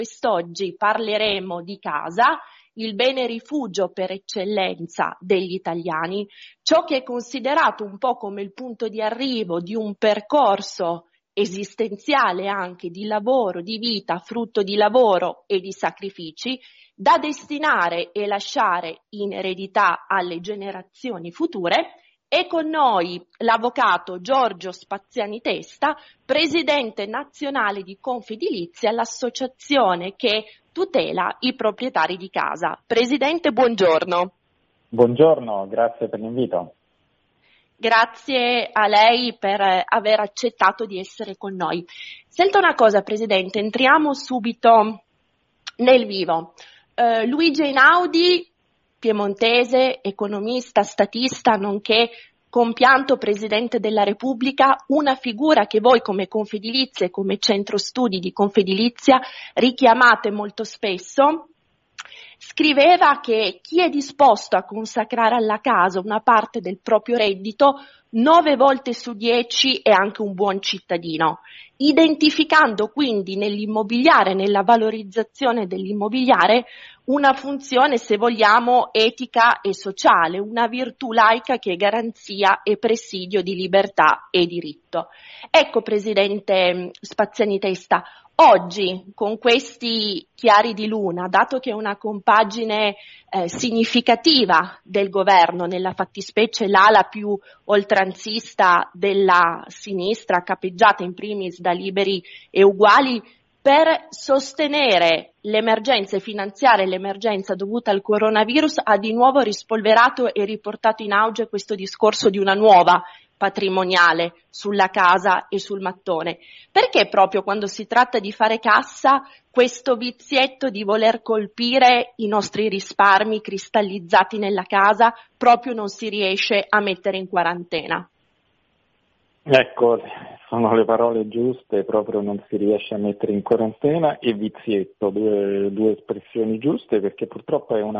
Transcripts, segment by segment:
Quest'oggi parleremo di casa, il bene rifugio per eccellenza degli italiani, ciò che è considerato un po' come il punto di arrivo di un percorso esistenziale anche di lavoro, di vita, frutto di lavoro e di sacrifici, da destinare e lasciare in eredità alle generazioni future. E con noi l'avvocato Giorgio Spaziani Testa, presidente nazionale di Confedilizia, l'associazione che tutela i proprietari di casa. Presidente, buongiorno. Buongiorno, grazie per l'invito. Grazie a lei per aver accettato di essere con noi. Senta una cosa, Presidente, entriamo subito nel vivo. Luigi Einaudi, piemontese, economista, statista, nonché compianto Presidente della Repubblica, una figura che voi come Confedilizia e come centro studi di Confedilizia richiamate molto spesso, scriveva che chi è disposto a consacrare alla casa una parte del proprio reddito 9 volte su 10 è anche un buon cittadino, identificando quindi nell'immobiliare, nella valorizzazione dell'immobiliare, una funzione, se vogliamo, etica e sociale, una virtù laica che è garanzia e presidio di libertà e diritto. Ecco, Presidente Spaziani Testa, oggi con questi chiari di luna, dato che è una compagine significativa del governo, nella fattispecie l'ala più oltranzista della sinistra, capeggiata in primis da Liberi e Uguali, per sostenere l'emergenza finanziaria e l'emergenza dovuta al coronavirus, ha di nuovo rispolverato e riportato in auge questo discorso di una nuova patrimoniale sulla casa e sul mattone. Perché proprio quando si tratta di fare cassa questo vizietto di voler colpire i nostri risparmi cristallizzati nella casa proprio non si riesce a mettere in quarantena? Ecco, sono le parole giuste, proprio non si riesce a mettere in quarantena, e vizietto, due espressioni giuste, perché purtroppo è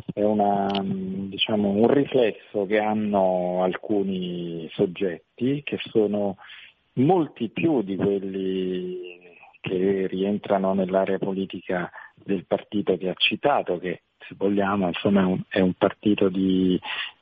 diciamo, un riflesso che hanno alcuni soggetti, che sono molti più di quelli che rientrano nell'area politica del partito che ha citato, che se vogliamo insomma è un partito di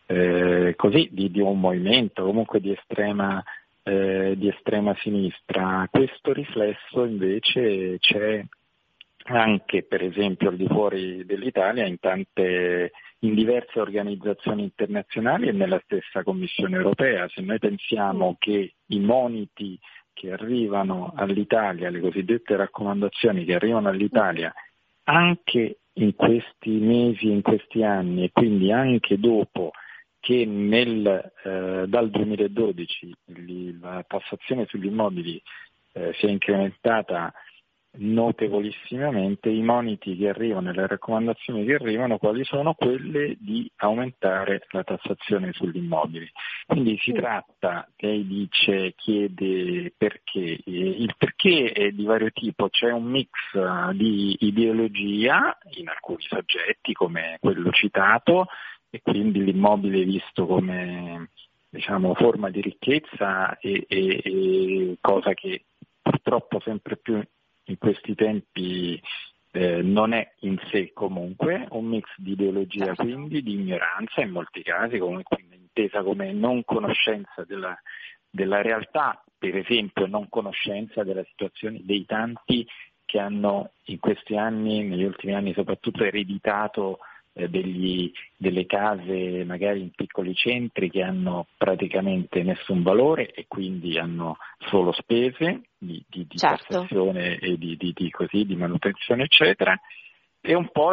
un movimento comunque di estrema sinistra. Questo riflesso invece c'è anche, per esempio, al di fuori dell'Italia, in diverse organizzazioni internazionali e nella stessa Commissione europea. Se noi pensiamo che i moniti che arrivano all'Italia, le cosiddette raccomandazioni che arrivano all'Italia, anche in questi mesi, in questi anni, e quindi anche dopo che dal 2012 la tassazione sugli immobili si è incrementata notevolissimamente, i moniti che arrivano, le raccomandazioni che arrivano, quali sono? Quelle di aumentare la tassazione sugli immobili. Quindi si tratta, lei chiede perché, il perché è di vario tipo, c'è un mix di ideologia in alcuni soggetti come quello citato, e quindi l'immobile visto come, diciamo, forma di ricchezza e cosa che purtroppo sempre più in questi tempi non è in sé comunque, un mix di ideologia, quindi di ignoranza in molti casi, comunque intesa come non conoscenza della realtà, per esempio non conoscenza della situazione dei tanti che hanno in questi anni, negli ultimi anni soprattutto, ereditato delle case magari in piccoli centri che hanno praticamente nessun valore e quindi hanno solo spese di tassazione e di manutenzione eccetera, e un po'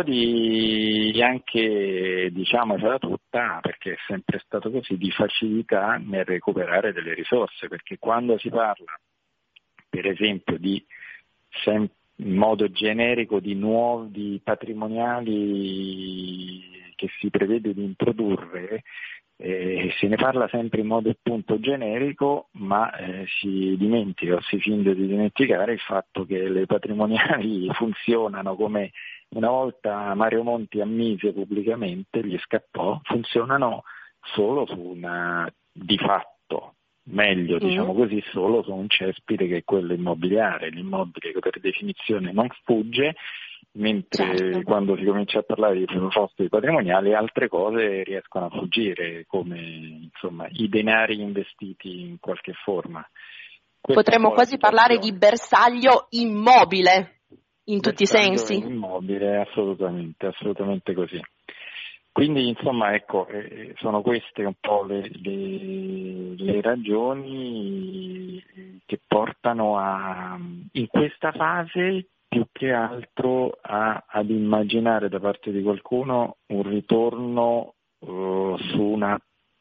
anche, diciamocela tutta, perché è sempre stato così, di facilità nel recuperare delle risorse, perché quando si parla per esempio in modo generico di nuovi patrimoniali che si prevede di introdurre, se ne parla sempre in modo appunto generico, ma si dimentica o si finge di dimenticare il fatto che le patrimoniali funzionano come una volta Mario Monti ammise pubblicamente, gli scappò, funzionano solo di fatto, meglio, diciamo così, solo su un cespite che è quello immobiliare, l'immobile che per definizione non fugge, mentre quando si comincia a parlare di proposte patrimoniali altre cose riescono a fuggire, come insomma i denari investiti in qualche forma. Potremmo quasi parlare di bersaglio immobile in tutti i sensi. Immobile, assolutamente così. Quindi insomma ecco, sono queste un po' le ragioni che portano in questa fase più che altro ad immaginare da parte di qualcuno un ritorno su una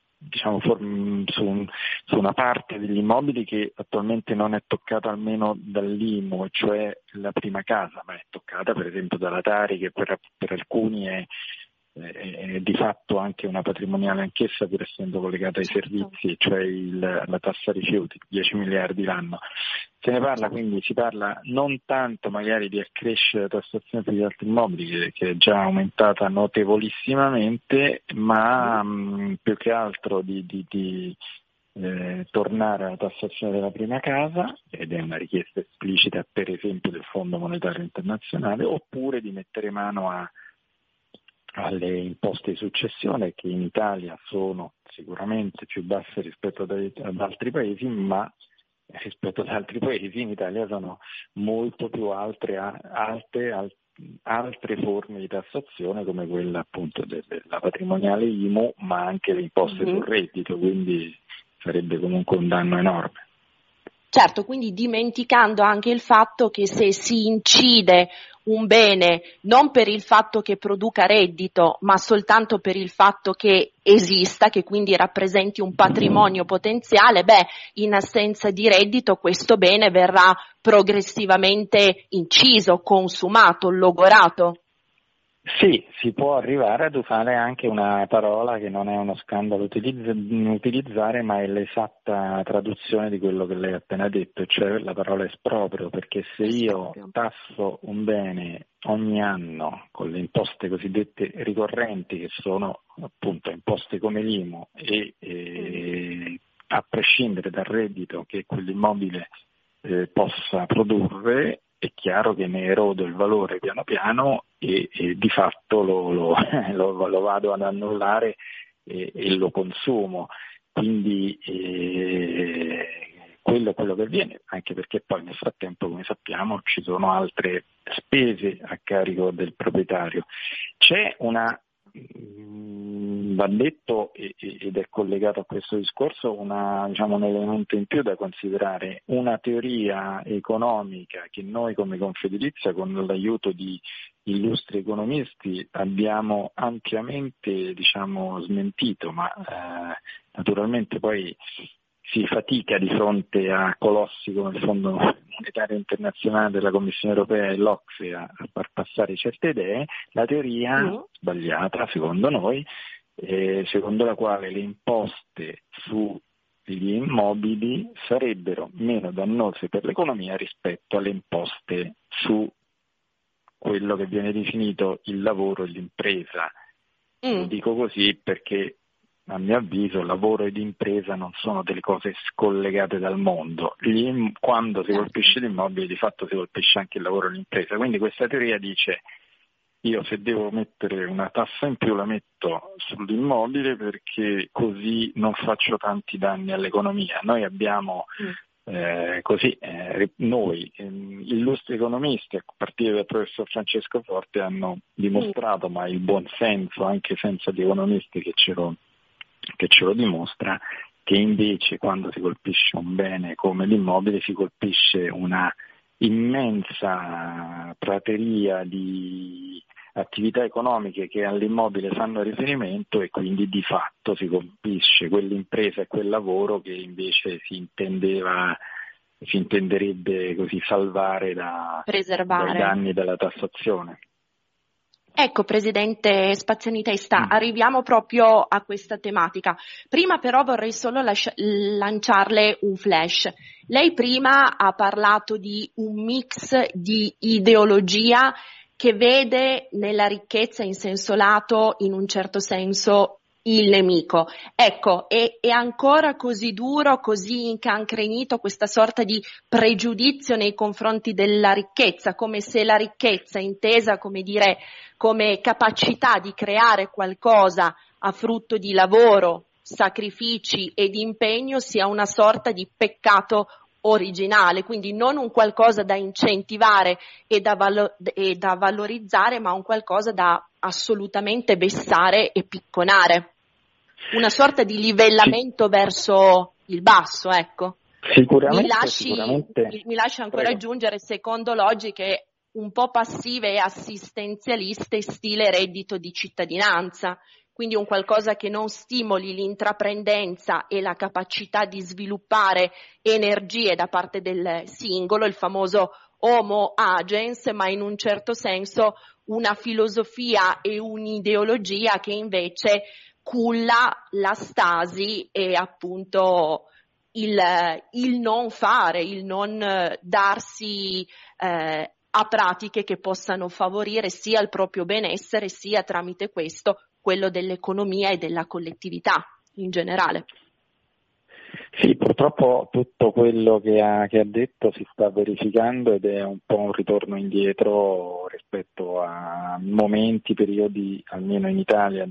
parte degli immobili che attualmente non è toccata almeno dall'IMU, cioè la prima casa, ma è toccata per esempio dalla Tari, che per alcuni è di fatto anche una patrimoniale anch'essa, pur essendo collegata ai servizi, cioè la tassa rifiuti, 10 miliardi l'anno. Se ne parla, quindi si parla non tanto magari di accrescere la tassazione per gli altri immobili, che è già aumentata notevolissimamente, ma più che altro di tornare alla tassazione della prima casa, ed è una richiesta esplicita per esempio del Fondo Monetario Internazionale, oppure di mettere mano alle imposte di successione, che in Italia sono sicuramente più basse rispetto ad altri paesi, ma rispetto ad altri paesi in Italia sono molto più alte altre forme di tassazione, come quella appunto della patrimoniale IMU, ma anche le imposte sul reddito, quindi sarebbe comunque un danno enorme. Certo, quindi dimenticando anche il fatto che se si incide un bene non per il fatto che produca reddito, ma soltanto per il fatto che esista, che quindi rappresenti un patrimonio potenziale, in assenza di reddito questo bene verrà progressivamente inciso, consumato, logorato. Sì, si può arrivare ad usare anche una parola che non è uno scandalo utilizzare, ma è l'esatta traduzione di quello che lei ha appena detto, cioè la parola esproprio, perché se io tasso un bene ogni anno con le imposte cosiddette ricorrenti, che sono appunto imposte come l'IMU, e a prescindere dal reddito che quell'immobile possa produrre, è chiaro che ne erodo il valore piano piano e di fatto lo vado ad annullare e lo consumo. Quindi quello è quello che avviene, anche perché poi nel frattempo, come sappiamo, ci sono altre spese a carico del proprietario. C'è va detto, ed è collegato a questo discorso, un elemento in più da considerare, una teoria economica che noi come Confedilizia, con l'aiuto di illustri economisti, abbiamo ampiamente smentito, ma naturalmente poi si fatica di fronte a colossi come il Fondo Monetario Internazionale, della Commissione Europea e l'Ocse a far passare certe idee. La teoria sbagliata, secondo noi, secondo la quale le imposte sugli immobili sarebbero meno dannose per l'economia rispetto alle imposte su quello che viene definito il lavoro e l'impresa. Lo dico così perché a mio avviso lavoro ed impresa non sono delle cose scollegate dal mondo. Quando si colpisce l'immobile di fatto si colpisce anche il lavoro e l'impresa. Quindi questa teoria dice: io se devo mettere una tassa in più la metto sull'immobile perché così non faccio tanti danni all'economia. Noi abbiamo noi illustri economisti, a partire dal professor Francesco Forte, hanno dimostrato, ma il buon senso anche senza di economisti che ce lo dimostra, che invece quando si colpisce un bene come l'immobile si colpisce una immensa prateria di attività economiche che all'immobile fanno riferimento, e quindi di fatto si colpisce quell'impresa e quel lavoro che invece si intenderebbe così salvare dai danni della tassazione. Ecco, Presidente Spaziani Testa, arriviamo proprio a questa tematica. Prima però vorrei solo lanciarle un flash. Lei prima ha parlato di un mix di ideologia che vede nella ricchezza in senso lato, in un certo senso, il nemico. Ecco, è ancora così duro, così incancrenito questa sorta di pregiudizio nei confronti della ricchezza, come se la ricchezza, intesa come capacità di creare qualcosa a frutto di lavoro, sacrifici e di impegno, sia una sorta di peccato originale, quindi non un qualcosa da incentivare e da valorizzare, ma un qualcosa da assolutamente vessare e picconare. Una sorta di livellamento verso il basso, ecco. Sicuramente. Mi lasci ancora aggiungere, secondo logiche un po' passive e assistenzialiste, stile reddito di cittadinanza, quindi un qualcosa che non stimoli l'intraprendenza e la capacità di sviluppare energie da parte del singolo, il famoso homo agens, ma in un certo senso una filosofia e un'ideologia che invece culla la stasi e appunto il non fare, il non darsi a pratiche che possano favorire sia il proprio benessere, sia tramite questo quello dell'economia e della collettività in generale. Sì, purtroppo tutto quello che ha detto si sta verificando ed è un po' un ritorno indietro rispetto a momenti, periodi, almeno in Italia,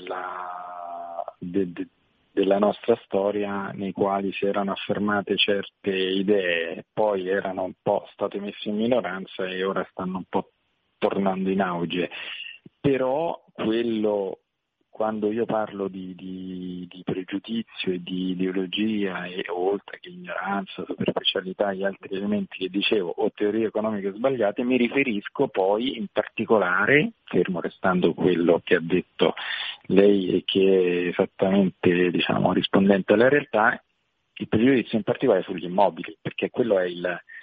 della nostra storia, nei quali si erano affermate certe idee, poi erano un po' state messe in minoranza e ora stanno un po' tornando in auge. Però quando io parlo di pregiudizio e di ideologia, e oltre che ignoranza, superficialità e gli altri elementi che dicevo, o teorie economiche sbagliate, mi riferisco poi in particolare, fermo restando quello che ha detto lei e che è esattamente, rispondente alla realtà, il pregiudizio in particolare sugli immobili, perché quello è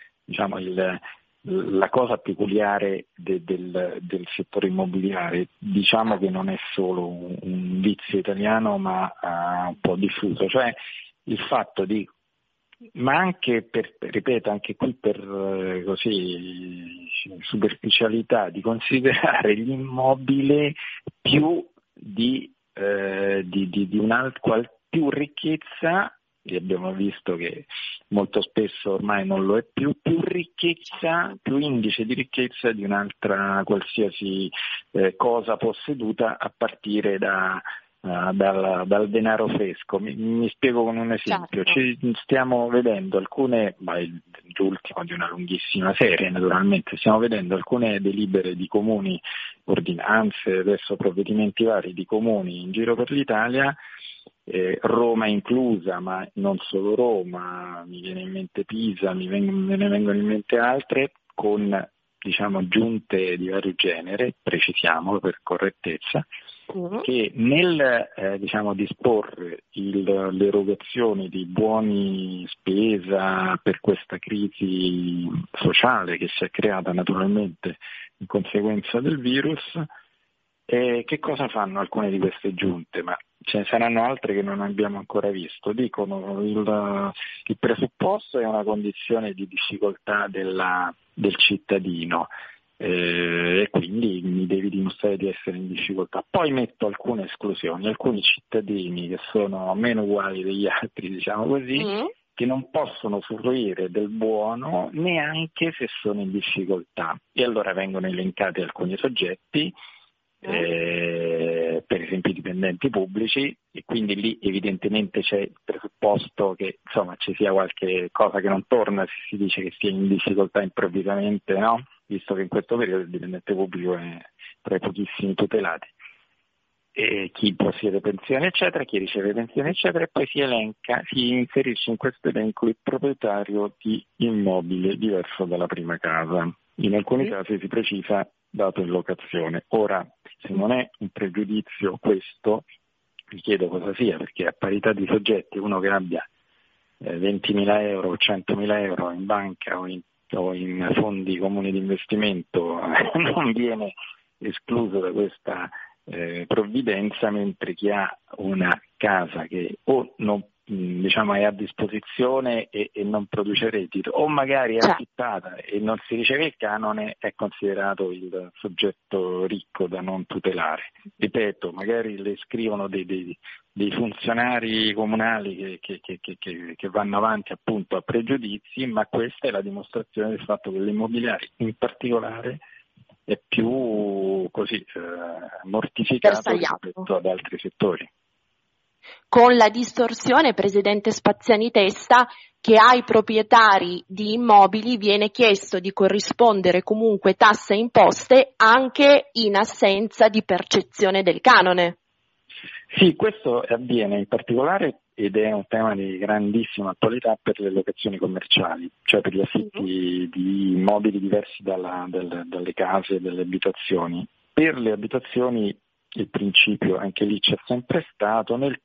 la cosa peculiare del settore immobiliare. Diciamo che non è solo un vizio italiano, ma un po' diffuso, cioè il fatto ma anche ripeto, anche qui per così superficialità, di considerare l'immobile più di più ricchezza, e abbiamo visto che molto spesso ormai non lo è più ricchezza, più indice di ricchezza di un'altra qualsiasi cosa posseduta, a partire dal denaro fresco. Mi spiego con un esempio. Certo. Stiamo vedendo l'ultimo di una lunghissima serie, naturalmente, stiamo vedendo alcune delibere di comuni, ordinanze, adesso provvedimenti vari di comuni in giro per l'Italia, Roma inclusa, ma non solo Roma, mi viene in mente Pisa, me ne vengono in mente altre, con giunte di vario genere, precisiamolo per correttezza, che nel disporre l'erogazione di buoni spesa per questa crisi sociale che si è creata naturalmente in conseguenza del virus, che cosa fanno alcune di queste giunte? Ma ce ne saranno altre che non abbiamo ancora visto. Dicono il presupposto è una condizione di difficoltà del cittadino, e quindi mi devi dimostrare di essere in difficoltà. Poi metto alcune esclusioni, alcuni cittadini che sono meno uguali degli altri, diciamo così, che non possono fruire del buono neanche se sono in difficoltà. E allora vengono elencati alcuni soggetti, per esempio i dipendenti pubblici, e quindi lì evidentemente c'è il presupposto che ci sia qualche cosa che non torna, se si dice che sia in difficoltà improvvisamente, no? Visto che in questo periodo il dipendente pubblico è tra i pochissimi tutelati, e chi possiede pensione eccetera, chi riceve pensione eccetera, e poi si inserisce in questo elenco il proprietario di immobile diverso dalla prima casa. In alcuni casi si precisa dato in locazione. Ora, se non è un pregiudizio questo, mi chiedo cosa sia, perché a parità di soggetti uno che abbia 20.000 euro o 100.000 euro in banca o in fondi comuni di investimento non viene escluso da questa provvidenza, mentre chi ha una casa che o non diciamo è a disposizione e non produce reddito, o magari è affittata e non si riceve il canone, è considerato il soggetto ricco da non tutelare. Ripeto, magari le scrivono dei funzionari comunali che vanno avanti appunto a pregiudizi, ma questa è la dimostrazione del fatto che l'immobiliare in particolare è più così mortificato rispetto ad altri settori. Con la distorsione, Presidente Spaziani Testa, che ai proprietari di immobili viene chiesto di corrispondere comunque tasse e imposte anche in assenza di percezione del canone. Sì, questo avviene in particolare ed è un tema di grandissima attualità per le locazioni commerciali, cioè per gli affitti di immobili diversi dalle case e dalle abitazioni. Per le abitazioni il principio anche lì c'è sempre stato, nel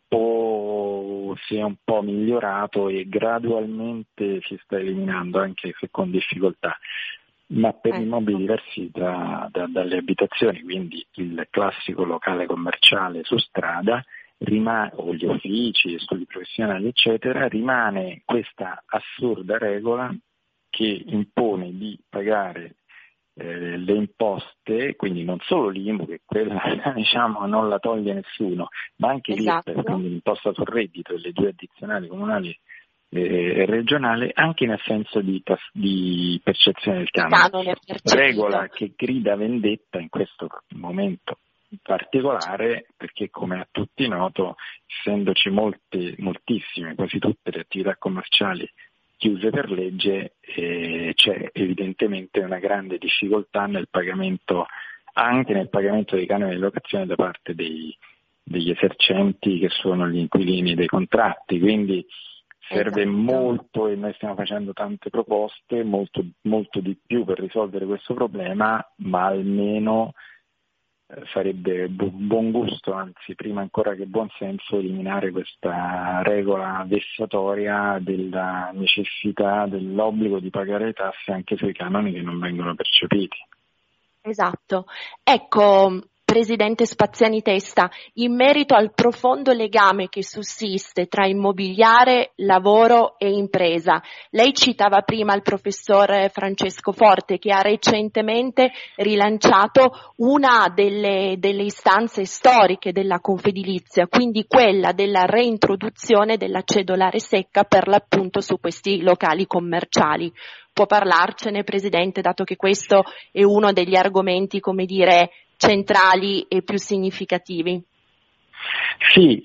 tempo si è un po' migliorato e gradualmente si sta eliminando, anche se con difficoltà. Ma per immobili diversi dalle abitazioni, quindi il classico locale commerciale su strada, o gli uffici, studi professionali eccetera, rimane questa assurda regola che impone di pagare le imposte, quindi non solo l'IMU, che quella diciamo non la toglie nessuno, ma anche l'IRPEF, quindi l'imposta sul reddito e le due addizionali comunali e regionale, anche in assenza di percezione del canone. Regola che grida vendetta in questo momento particolare, perché come a tutti noto, essendoci moltissime, quasi tutte le attività commerciali chiuse per legge, c'è evidentemente una grande difficoltà nel pagamento, anche nel pagamento dei canoni di locazione da parte degli esercenti che sono gli inquilini dei contratti, quindi serve molto, e noi stiamo facendo tante proposte, molto, molto di più per risolvere questo problema, ma almeno sarebbe buon gusto, anzi prima ancora che buon senso, eliminare questa regola vessatoria della necessità, dell'obbligo di pagare le tasse anche sui canoni che non vengono percepiti. Esatto. Ecco, Presidente Spaziani Testa, in merito al profondo legame che sussiste tra immobiliare, lavoro e impresa, lei citava prima il professor Francesco Forte, che ha recentemente rilanciato una delle istanze storiche della Confedilizia, quindi quella della reintroduzione della cedolare secca per l'appunto su questi locali commerciali. Può parlarcene, Presidente, dato che questo è uno degli argomenti, come dire, centrali e più significativi? Sì,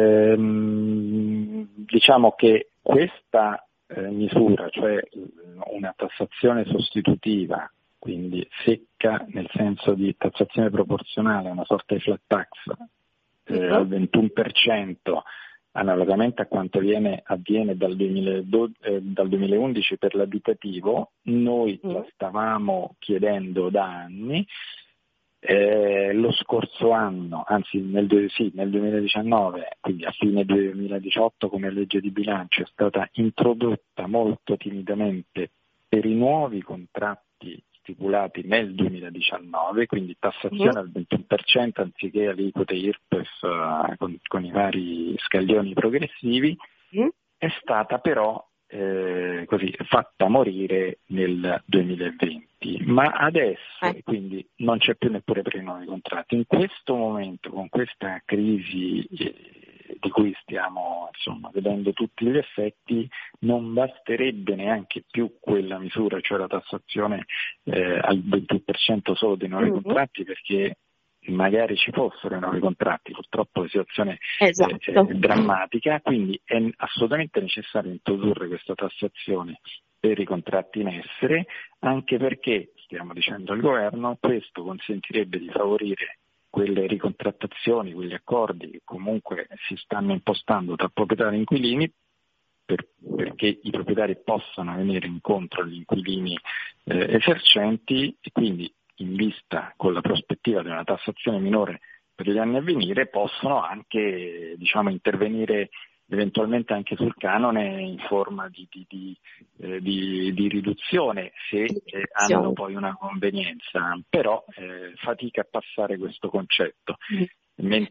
diciamo che questa misura, cioè una tassazione sostitutiva, quindi secca nel senso di tassazione proporzionale, una sorta di flat tax al 21%, analogamente a quanto avviene dal 2011 per l'abitativo, noi la stavamo chiedendo da anni. Lo scorso anno, anzi nel 2019, quindi a fine 2018 come legge di bilancio, è stata introdotta molto timidamente per i nuovi contratti stipulati nel 2019, quindi tassazione al 21% anziché aliquote IRPEF con i vari scaglioni progressivi, è stata però così fatta morire nel 2020, ma adesso quindi non c'è più neppure per i nuovi contratti. In questo momento, con questa crisi di cui stiamo vedendo tutti gli effetti, non basterebbe neanche più quella misura, cioè la tassazione al 21% solo dei nuovi contratti, perché magari ci fossero i nuovi contratti, purtroppo la situazione è drammatica, quindi è assolutamente necessario introdurre questa tassazione per i contratti in essere, anche perché, stiamo dicendo al governo, questo consentirebbe di favorire quelle ricontrattazioni, quegli accordi che comunque si stanno impostando tra proprietari e inquilini, perché i proprietari possano venire incontro agli inquilini esercenti, e quindi in vista, con la prospettiva di una tassazione minore per gli anni a venire, possono anche intervenire eventualmente anche sul canone in forma di riduzione, se hanno poi una convenienza, però fatica a passare questo concetto, mentre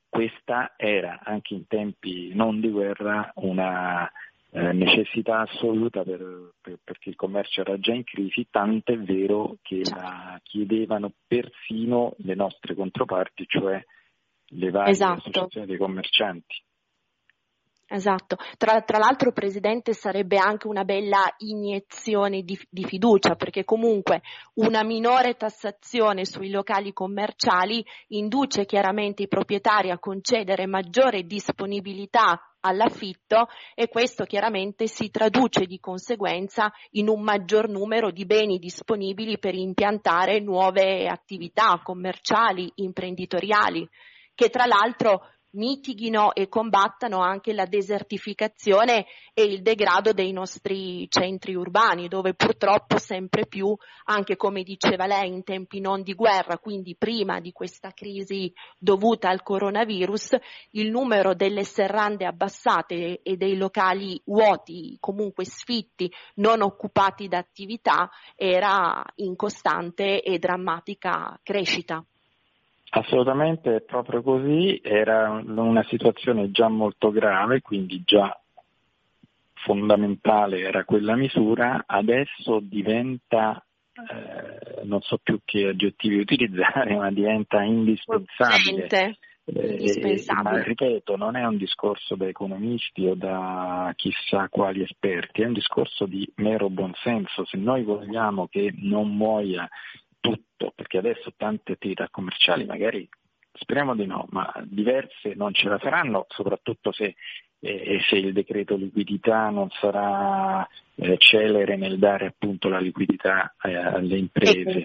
questa era anche in tempi non di guerra una necessità assoluta perché il commercio era già in crisi, tant'è vero che la chiedevano persino le nostre controparti, cioè le varie associazioni dei commercianti. Esatto, tra l'altro Presidente sarebbe anche una bella iniezione di fiducia, perché comunque una minore tassazione sui locali commerciali induce chiaramente i proprietari a concedere maggiore disponibilità all'affitto e questo chiaramente si traduce di conseguenza in un maggior numero di beni disponibili per impiantare nuove attività commerciali, imprenditoriali, che tra l'altro mitighino e combattano anche la desertificazione e il degrado dei nostri centri urbani, dove purtroppo sempre più, anche come diceva lei, in tempi non di guerra, quindi prima di questa crisi dovuta al coronavirus, il numero delle serrande abbassate e dei locali vuoti, comunque sfitti, non occupati da attività, era in costante e drammatica crescita. Assolutamente, è proprio così, era una situazione già molto grave, quindi già fondamentale era quella misura, adesso diventa, non so più che aggettivi utilizzare, ma diventa indispensabile. Ma ripeto, non è un discorso da economisti o da chissà quali esperti, è un discorso di mero buonsenso. Se noi vogliamo che non muoia tutto, perché adesso tante attività commerciali magari, speriamo di no, ma diverse non ce la faranno, soprattutto se il decreto liquidità non sarà celere nel dare appunto la liquidità alle imprese.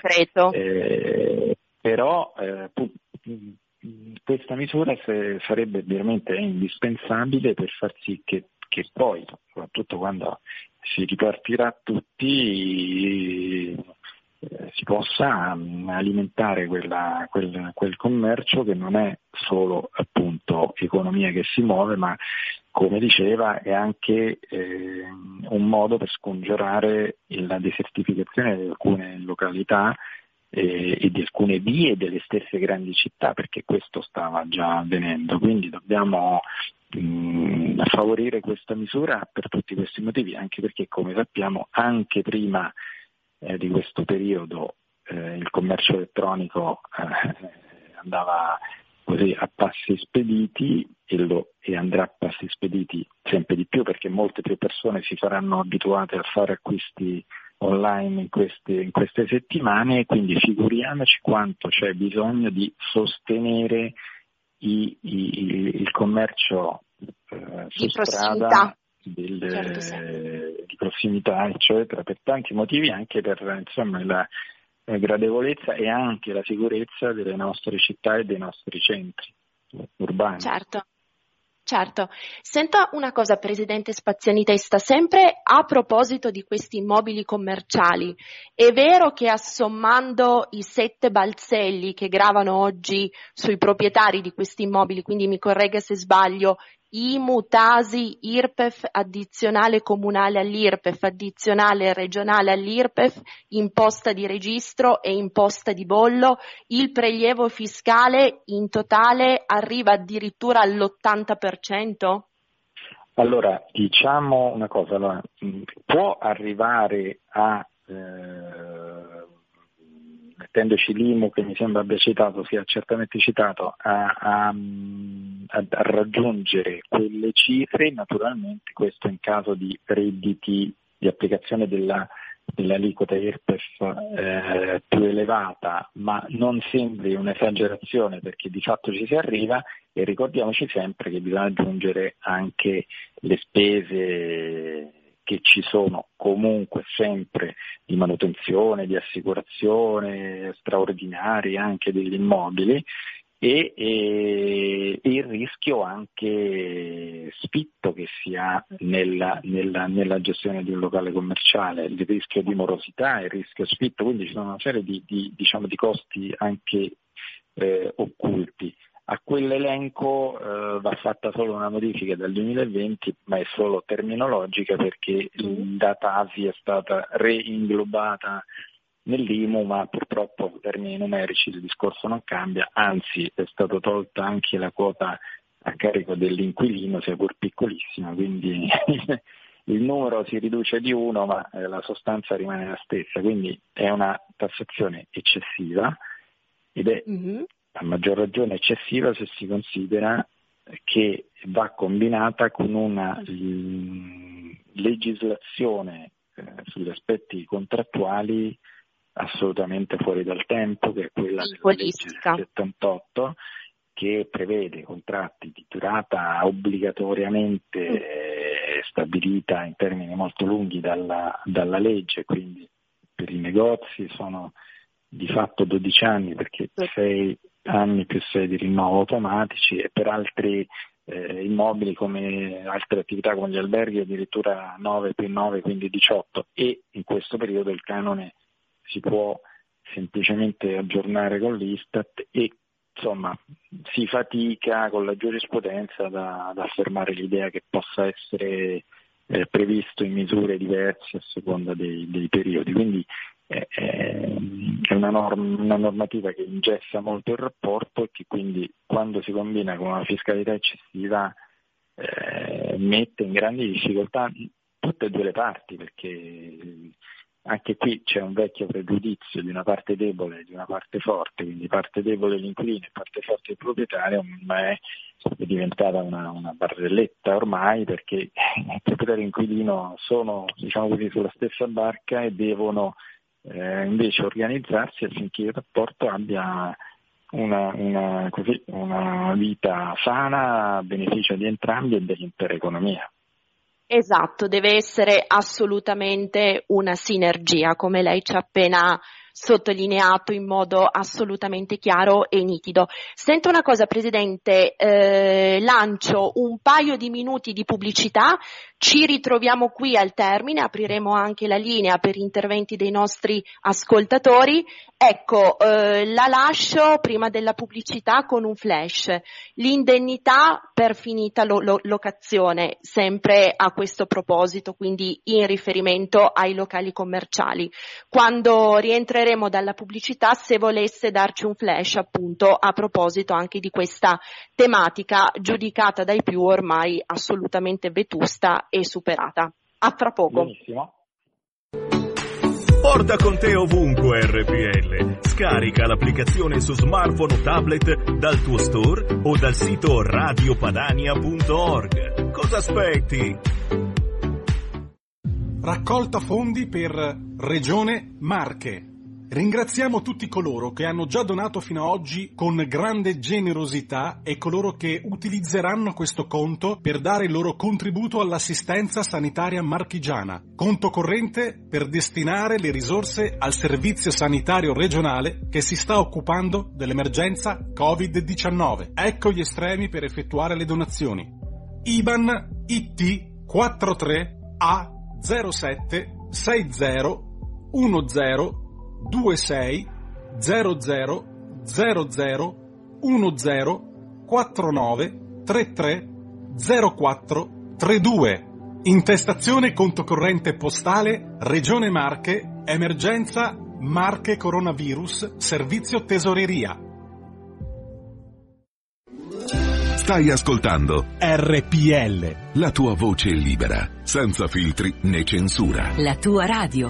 Però questa misura sarebbe veramente indispensabile per far sì che poi, soprattutto quando si ripartirà tutti, si possa alimentare quel commercio che non è solo appunto economia che si muove, ma come diceva è anche un modo per scongiurare la desertificazione di alcune località e di alcune vie delle stesse grandi città, perché questo stava già avvenendo, quindi dobbiamo favorire questa misura per tutti questi motivi, anche perché come sappiamo anche prima di questo periodo il commercio elettronico andava così a passi spediti e andrà a passi spediti sempre di più, perché molte più persone si saranno abituate a fare acquisti online in queste settimane, quindi figuriamoci quanto c'è bisogno di sostenere il commercio su strada di prossimità, eccetera, per tanti motivi, anche per insomma la gradevolezza e anche la sicurezza delle nostre città e dei nostri centri urbani. Certo. Senta una cosa, Presidente Spazianitesta, sempre a proposito di questi immobili commerciali, è vero che assommando i 7 balzelli che gravano oggi sui proprietari di questi immobili, quindi mi corregga se sbaglio, IMU, TASI, IRPEF, addizionale comunale all'IRPEF, addizionale regionale all'IRPEF, imposta di registro e imposta di bollo, il prelievo fiscale in totale arriva addirittura all'80%? Allora, diciamo una cosa, può arrivare a, mettendoci l'IMU che mi sembra abbia citato, sia certamente citato, a raggiungere quelle cifre, naturalmente questo in caso di redditi di applicazione dell'aliquota IRPEF più elevata, ma non sembri un'esagerazione perché di fatto ci si arriva, e ricordiamoci sempre che bisogna aggiungere anche le spese che ci sono comunque sempre di manutenzione, di assicurazione straordinarie anche degli immobili e il rischio anche sfitto che si ha nella gestione di un locale commerciale, il rischio di morosità, il rischio sfitto, quindi ci sono una serie di costi anche occulti. A quell'elenco va fatta solo una modifica dal 2020, ma è solo terminologica perché la TASI è stata reinglobata nell'IMU, ma purtroppo in termini numerici il discorso non cambia, anzi è stata tolta anche la quota a carico dell'inquilino, sia pur piccolissima, quindi il numero si riduce di 1, ma la sostanza rimane la stessa, quindi è una tassazione eccessiva ed è a maggior ragione eccessiva se si considera che va combinata con una legislazione sugli aspetti contrattuali assolutamente fuori dal tempo, che è quella della legge 78, che prevede contratti di durata obbligatoriamente stabilita in termini molto lunghi dalla legge, quindi per i negozi sono di fatto 12 anni, perché 6 anni più 6 di rinnovo automatici, e per altri immobili come altre attività come gli alberghi addirittura 9 più 9, quindi 18, e in questo periodo il canone si può semplicemente aggiornare con l'Istat e insomma si fatica con la giurisprudenza ad affermare l'idea che possa essere previsto in misure diverse a seconda dei periodi, quindi è una normativa che ingessa molto il rapporto e che quindi quando si combina con una fiscalità eccessiva mette in grandi difficoltà tutte e due le parti, perché anche qui c'è un vecchio pregiudizio di una parte debole e di una parte forte, quindi parte debole l'inquilino e parte forte il proprietario, ma è diventata una barzelletta ormai, perché il proprietario e l'inquilino sono, diciamo così, sulla stessa barca e devono invece organizzarsi affinché il rapporto abbia una vita sana a beneficio di entrambi e dell'intera economia. Esatto, deve essere assolutamente una sinergia, come lei ci ha appena sottolineato in modo assolutamente chiaro e nitido. Sento una cosa, Presidente, lancio un paio di minuti di pubblicità, ci ritroviamo qui al termine, apriremo anche la linea per interventi dei nostri ascoltatori. Ecco, la lascio prima della pubblicità con un flash. L'indennità per finita locazione, sempre a questo proposito, quindi in riferimento ai locali commerciali. Quando rientreremo dalla pubblicità, se volesse darci un flash appunto a proposito anche di questa tematica giudicata dai più ormai assolutamente vetusta e superata. A fra poco. Benissimo. Porta con te ovunque RPL. Scarica l'applicazione su smartphone o tablet dal tuo store o dal sito radiopadania.org. Cosa aspetti? Raccolta fondi per Regione Marche. Ringraziamo tutti coloro che hanno già donato fino ad oggi con grande generosità e coloro che utilizzeranno questo conto per dare il loro contributo all'assistenza sanitaria marchigiana. Conto corrente per destinare le risorse al servizio sanitario regionale che si sta occupando dell'emergenza Covid-19. Ecco gli estremi per effettuare le donazioni. IBAN IT 43 A 07 60 10 26 00 00 10 49 33 04 32. Intestazione conto corrente postale Regione Marche, emergenza Marche coronavirus, servizio tesoreria. Stai ascoltando RPL, la tua voce libera, senza filtri né censura. La tua radio.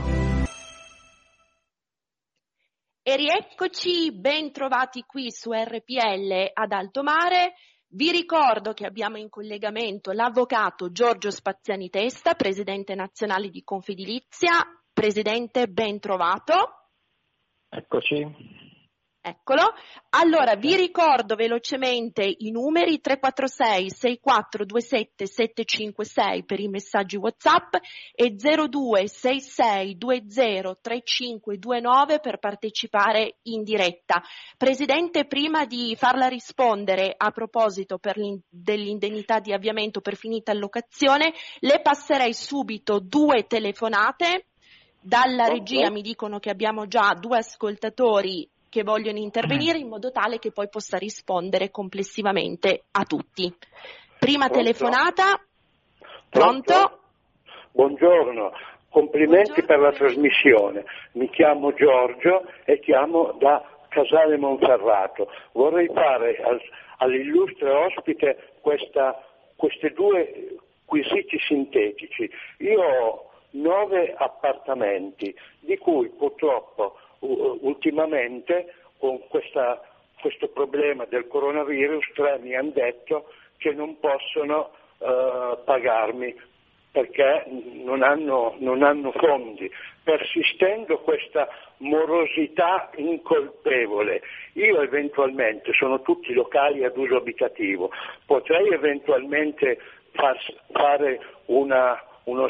E rieccoci, ben trovati qui su RPL ad Alto Mare. Vi ricordo che abbiamo in collegamento l'avvocato Giorgio Spaziani Testa, presidente nazionale di Confedilizia. Presidente, ben trovato. Eccoci. Eccolo. Allora, vi ricordo velocemente i numeri 346 6427 756 per i messaggi WhatsApp e 0266 20 3529 per partecipare in diretta. Presidente, prima di farla rispondere a proposito dell'indennità di avviamento per finita allocazione, le passerei subito 2 telefonate. Dalla regia mi dicono che abbiamo già 2 ascoltatori che vogliono intervenire in modo tale che poi possa rispondere complessivamente a tutti. Prima telefonata. Pronto? Buongiorno. Complimenti per la trasmissione. Mi chiamo Giorgio e chiamo da Casale Monferrato. Vorrei fare all'illustre ospite questi due quesiti sintetici. Io ho 9 appartamenti, di cui purtroppo ultimamente con questo problema del coronavirus 3 mi hanno detto che non possono pagarmi perché non hanno fondi. Persistendo questa morosità incolpevole, io eventualmente, sono tutti locali ad uso abitativo, potrei eventualmente fare uno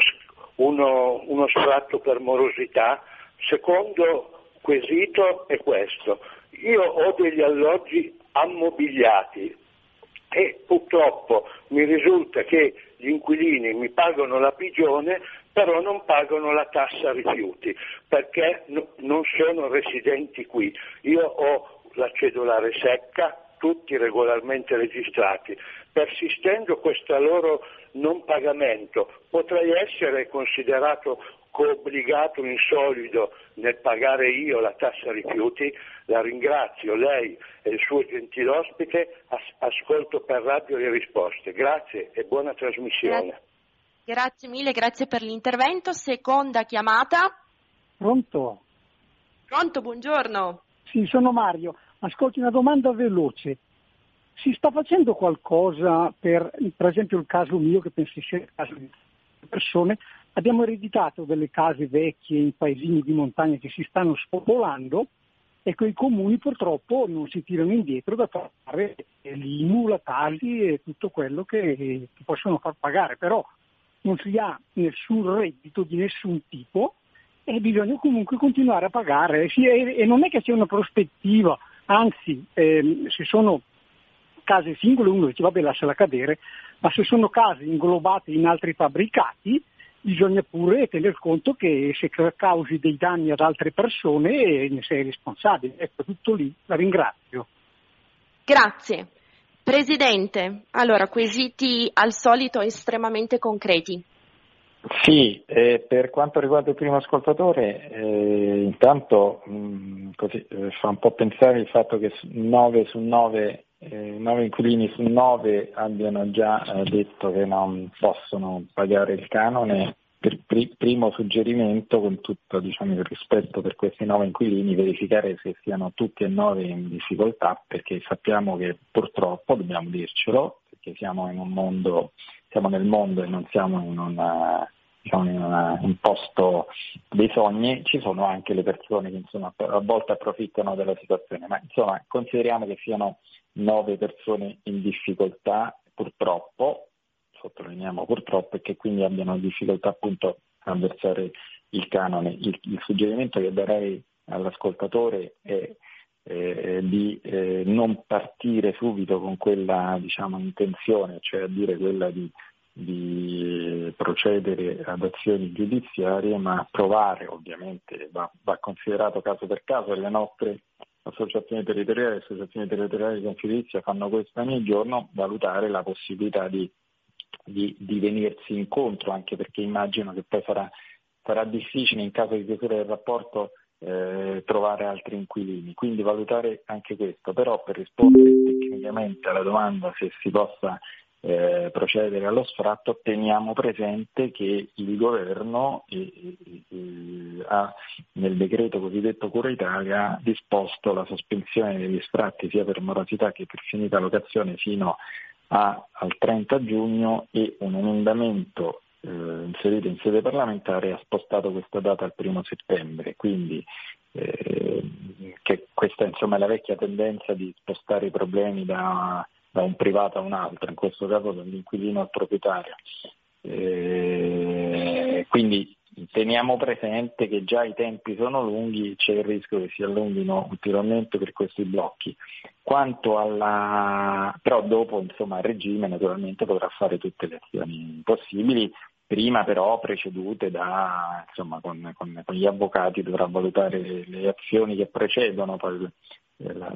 sfratto per morosità. Secondo quesito è questo: io ho degli alloggi ammobiliati e purtroppo mi risulta che gli inquilini mi pagano la pigione, però non pagano la tassa rifiuti, perché non sono residenti qui. Io ho la cedolare secca, tutti regolarmente registrati. Persistendo questo loro non pagamento, potrei essere considerato coobbligato in solido nel pagare io la tassa rifiuti? La ringrazio, lei e il suo gentilospite. Ascolto per radio le risposte. Grazie e buona trasmissione. Grazie mille, grazie per l'intervento. Seconda chiamata. Pronto? Pronto, buongiorno. Sì, sono Mario. Ascolti, una domanda veloce. Si sta facendo qualcosa per esempio il caso mio, che penso sia il caso di persone? Abbiamo ereditato delle case vecchie in paesini di montagna che si stanno spopolando e quei comuni purtroppo non si tirano indietro da fare l'IMU, la TASI e tutto quello che possono far pagare, però non si ha nessun reddito di nessun tipo e bisogna comunque continuare a pagare. E non è che sia una prospettiva, anzi se sono case singole uno dice vabbè lasciala cadere, ma se sono case inglobate in altri fabbricati bisogna pure tener conto che se causi dei danni ad altre persone ne sei responsabile. Ecco, tutto lì. La ringrazio. Grazie. Presidente, allora, quesiti al solito estremamente concreti. Sì, per quanto riguarda il primo ascoltatore, intanto così, fa un po' pensare il fatto che 9 inquilini su 9 abbiano già detto che non possono pagare il canone. Per primo suggerimento, con tutto il rispetto per questi 9 inquilini, verificare se siano tutti e 9 in difficoltà, perché sappiamo che purtroppo, dobbiamo dircelo, perché siamo nel mondo e non siamo in un posto dei sogni, ci sono anche le persone che a volte approfittano della situazione, ma consideriamo che siano 9 persone in difficoltà, purtroppo, sottolineiamo purtroppo, e che quindi abbiano difficoltà appunto a versare il canone. Il suggerimento che darei all'ascoltatore è di non partire subito con quella intenzione, cioè a dire quella di procedere ad azioni giudiziarie, ma provare, ovviamente va considerato caso per caso. Le nostre associazioni territoriali di Confedizia fanno questo ogni giorno, valutare la possibilità di venirsi incontro, anche perché immagino che poi sarà difficile in caso di chiusura del rapporto trovare altri inquilini, quindi valutare anche questo. Però per rispondere tecnicamente alla domanda se si possa procedere allo sfratto, teniamo presente che il governo ha nel decreto cosiddetto Cura Italia disposto la sospensione degli sfratti sia per morosità che per finita locazione fino al 30 giugno e un emendamento inserito in sede parlamentare ha spostato questa data al 1 settembre, quindi che questa è la vecchia tendenza di spostare i problemi da un privato a un altro, in questo caso dall'inquilino al proprietario. Quindi teniamo presente che già i tempi sono lunghi, c'è il rischio che si allunghino ulteriormente per questi blocchi. Però dopo a regime naturalmente potrà fare tutte le azioni possibili, prima però precedute con gli avvocati dovrà valutare le azioni che precedono poi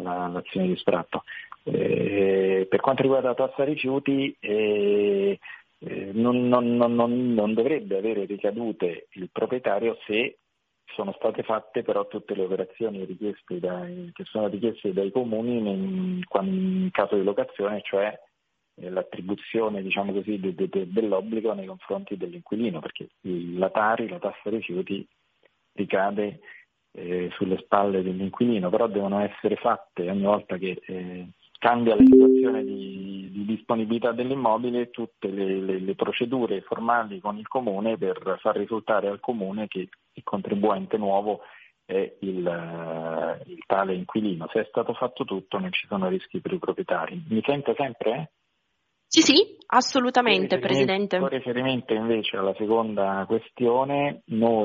l'azione di sfratto. Per quanto riguarda la tassa rifiuti, non dovrebbe avere ricadute il proprietario se sono state fatte però tutte le operazioni che sono richieste dai comuni in caso di locazione, cioè l'attribuzione, diciamo così, dell'obbligo nei confronti dell'inquilino, perché la Tari, la tassa rifiuti, ricade sulle spalle dell'inquilino, però devono essere fatte ogni volta che cambia la situazione di disponibilità dell'immobile tutte le procedure formali con il comune per far risultare al comune che il contribuente nuovo è il tale inquilino. Se è stato fatto tutto non ci sono rischi per i proprietari. Mi sente sempre? Sì, assolutamente, Presidente. Con riferimento invece alla seconda questione,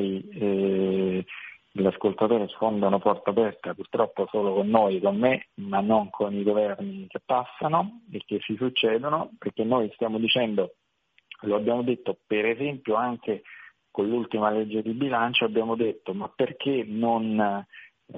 noi l'ascoltatore sfonda una porta aperta purtroppo solo con noi, con me, ma non con i governi che passano e che si succedono, perché noi stiamo dicendo, lo abbiamo detto per esempio anche con l'ultima legge di bilancio, abbiamo detto ma perché non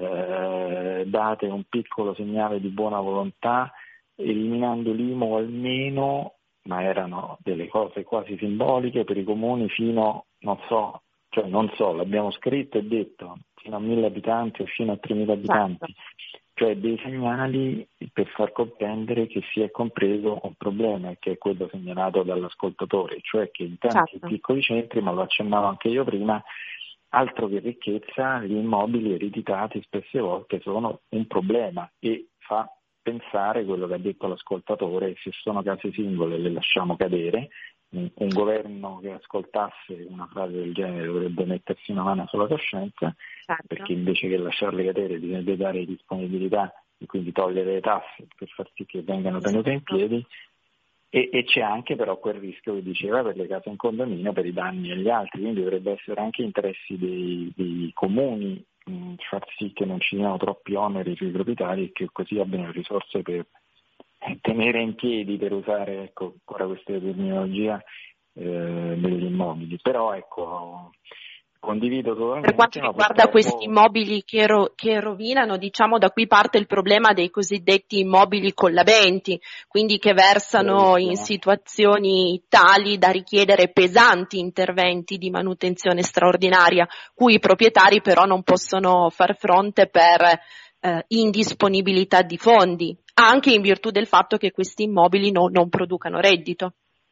date un piccolo segnale di buona volontà eliminando l'IMU almeno, ma erano delle cose quasi simboliche per i comuni fino, non so, l'abbiamo scritto e detto, fino a 1.000 abitanti o fino a 3.000 abitanti, cioè dei segnali per far comprendere che si è compreso un problema, che è quello segnalato dall'ascoltatore, cioè che in tanti piccoli centri, ma lo accennavo anche io prima, altro che ricchezza, gli immobili ereditati spesse volte sono un problema e fa pensare quello che ha detto l'ascoltatore, se sono case singole le lasciamo cadere, un governo che ascoltasse una frase del genere dovrebbe mettersi una mano sulla coscienza, perché invece che lasciarle cadere bisogna dare disponibilità e quindi togliere le tasse per far sì che vengano tenute in piedi, e c'è anche però quel rischio che diceva per le case in condominio per i danni agli altri, quindi dovrebbe essere anche interessi dei comuni far sì che non ci siano troppi oneri sui proprietari e che così abbiano risorse per tenere in piedi, per usare ancora questa terminologia, degli immobili. Però condivido totalmente. Per quanto riguarda questi immobili che rovinano, diciamo da qui parte il problema dei cosiddetti immobili collabenti, quindi che versano in situazioni tali da richiedere pesanti interventi di manutenzione straordinaria, cui i proprietari però non possono far fronte per indisponibilità di fondi, anche in virtù del fatto che questi immobili non producano reddito.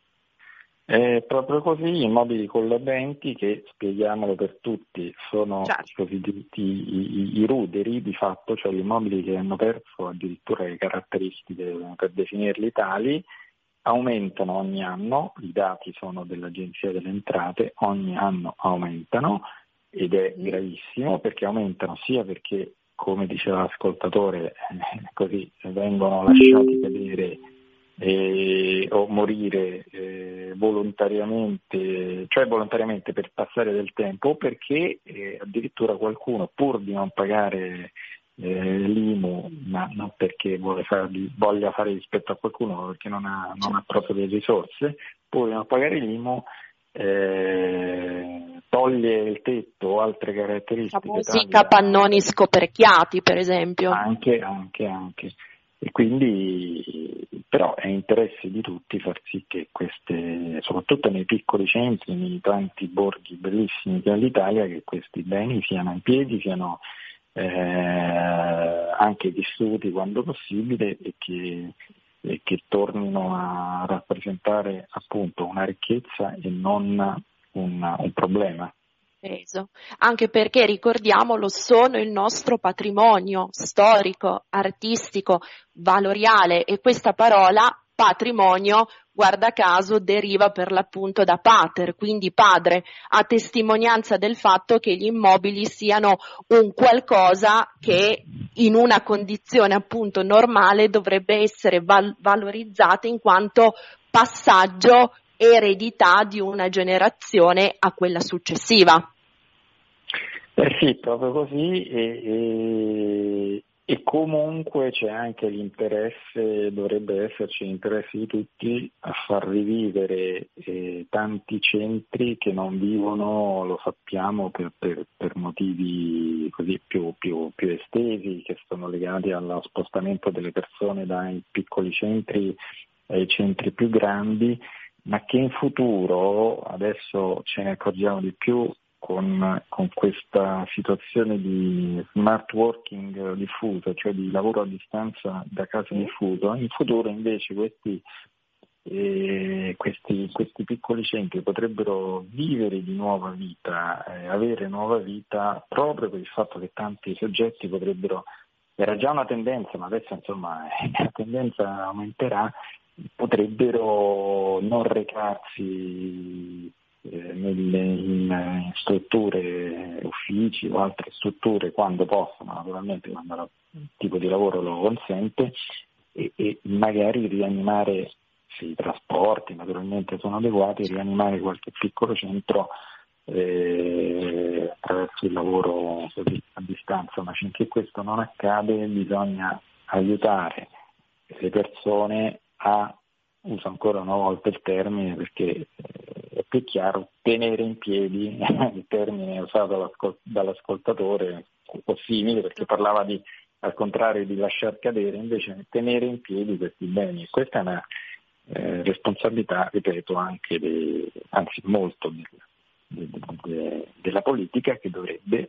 È proprio così, gli immobili collabenti, che spieghiamolo per tutti, sono i cosiddetti i ruderi di fatto, cioè gli immobili che hanno perso addirittura le caratteristiche per definirli tali, aumentano ogni anno, i dati sono dell'Agenzia delle Entrate, ogni anno aumentano ed è gravissimo perché aumentano sia perché, come diceva l'ascoltatore, così vengono lasciati cadere o morire volontariamente per passare del tempo, o perché addirittura qualcuno, pur di non pagare l'IMU, ma non perché voglia fare rispetto a qualcuno, ma perché non ha proprio le risorse, pur di non pagare l'IMU toglie il tetto o altre caratteristiche. I capannoni scoperchiati, per esempio. Anche. E quindi però è interesse di tutti far sì che queste, soprattutto nei piccoli centri, nei tanti borghi bellissimi che ha l'Italia, che questi beni siano in piedi, siano anche vissuti quando possibile e che tornino a rappresentare appunto una ricchezza e non un problema. Anche perché, ricordiamolo, sono il nostro patrimonio storico, artistico, valoriale, e questa parola patrimonio, guarda caso, deriva per l'appunto da pater, quindi padre, a testimonianza del fatto che gli immobili siano un qualcosa che in una condizione appunto normale dovrebbe essere valorizzato in quanto passaggio, eredità di una generazione a quella successiva. Sì, proprio così, e comunque c'è anche l'interesse, dovrebbe esserci l'interesse di tutti a far rivivere tanti centri che non vivono, lo sappiamo, per motivi così più estesi, che sono legati allo spostamento delle persone dai piccoli centri ai centri più grandi, ma che in futuro, adesso ce ne accorgiamo di più con questa situazione di smart working diffuso, cioè di lavoro a distanza da casa diffuso, in futuro invece questi piccoli centri potrebbero vivere di nuova vita, avere nuova vita proprio per il fatto che tanti soggetti era già una tendenza, ma adesso insomma la tendenza aumenterà, potrebbero non recarsi in strutture, uffici o altre strutture quando possono, naturalmente quando il tipo di lavoro lo consente, e magari rianimare, se i trasporti naturalmente sono adeguati, rianimare qualche piccolo centro attraverso il lavoro così a distanza, ma finché questo non accade bisogna aiutare le persone uso ancora una volta il termine perché è più chiaro, tenere in piedi il termine usato dall'ascoltatore o simile, perché parlava al contrario di lasciar cadere, invece tenere in piedi questi beni, e questa è una responsabilità, ripeto, anche anzi molto della politica, che dovrebbe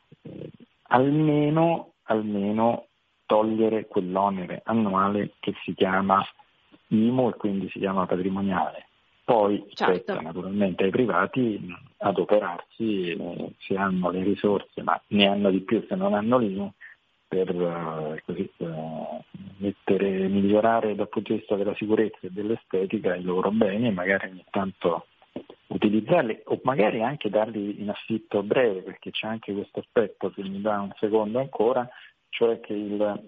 almeno togliere quell'onere annuale che si chiama IMU e quindi si chiama patrimoniale. Poi spetta naturalmente ai privati adoperarsi se hanno le risorse, ma ne hanno di più se non hanno l'IMU, per migliorare dal punto di vista della sicurezza e dell'estetica i loro beni, e magari ogni tanto utilizzarli o magari anche darli in affitto breve, perché c'è anche questo aspetto, se mi dà un secondo ancora, cioè che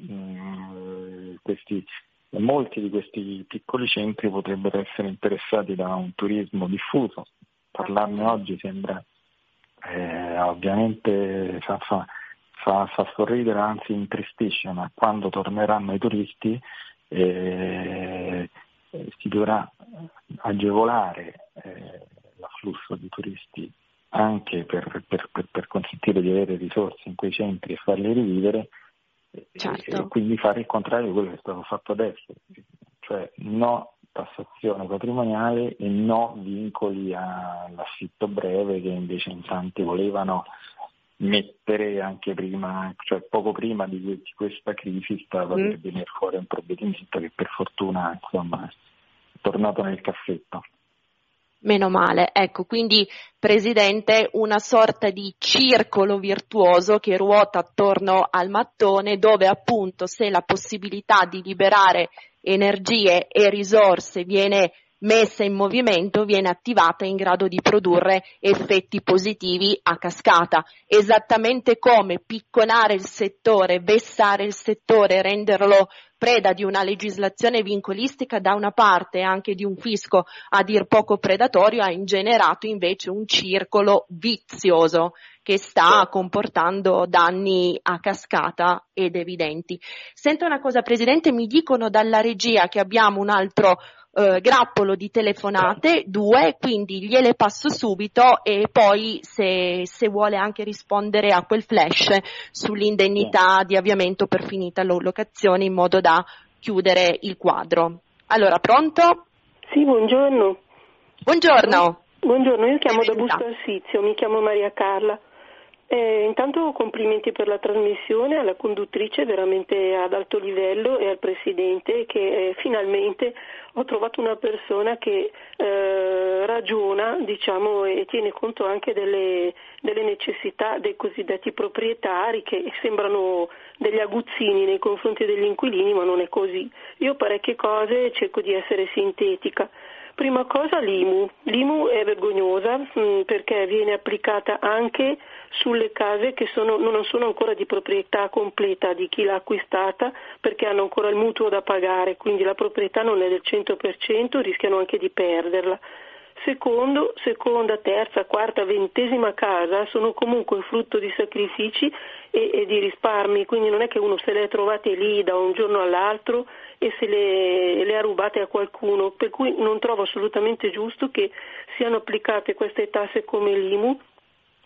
molti di questi piccoli centri potrebbero essere interessati da un turismo diffuso. Parlarne oggi sembra ovviamente fa sorridere, anzi intristisce, ma quando torneranno i turisti si dovrà agevolare l'afflusso di turisti anche per consentire di avere risorse in quei centri e farli rivivere. Certo. E quindi fare il contrario di quello che è stato fatto adesso, cioè no tassazione patrimoniale e no vincoli all'affitto breve, che invece in tanti volevano mettere anche prima, cioè poco prima di questa crisi stava per venire fuori un provvedimento che per fortuna insomma è tornato nel cassetto. Meno male, ecco, quindi Presidente, una sorta di circolo virtuoso che ruota attorno al mattone, dove appunto se la possibilità di liberare energie e risorse viene messa in movimento, viene attivata in grado di produrre effetti positivi a cascata, esattamente come picconare il settore, vessare il settore, renderlo preda di una legislazione vincolistica da una parte e anche di un fisco a dir poco predatorio, ha ingenerato invece un circolo vizioso che sta comportando danni a cascata ed evidenti. Sento una cosa, Presidente, mi dicono dalla regia che abbiamo un altro grappolo di telefonate, 2, quindi gliele passo subito e poi se vuole anche rispondere a quel flash sull'indennità di avviamento per finita locazione, in modo da chiudere il quadro. Allora, pronto? Sì, buongiorno. Buongiorno. Buongiorno, io chiamo da Busto Arsizio, mi chiamo Maria Carla. Intanto complimenti per la trasmissione, alla conduttrice veramente ad alto livello e al Presidente, che finalmente ho trovato una persona che ragiona, diciamo, e tiene conto anche delle necessità dei cosiddetti proprietari, che sembrano degli aguzzini nei confronti degli inquilini, ma non è così. Io parecchie cose cerco di essere sintetica. Prima cosa l'IMU. L'IMU è vergognosa perché viene applicata anche sulle case che non sono ancora di proprietà completa di chi l'ha acquistata, perché hanno ancora il mutuo da pagare, quindi la proprietà non è del 100%, rischiano anche di perderla. Seconda, terza, quarta, 20ª casa sono comunque frutto di sacrifici e di risparmi, quindi non è che uno se le ha trovate lì da un giorno all'altro e se le ha rubate a qualcuno, per cui non trovo assolutamente giusto che siano applicate queste tasse come l'IMU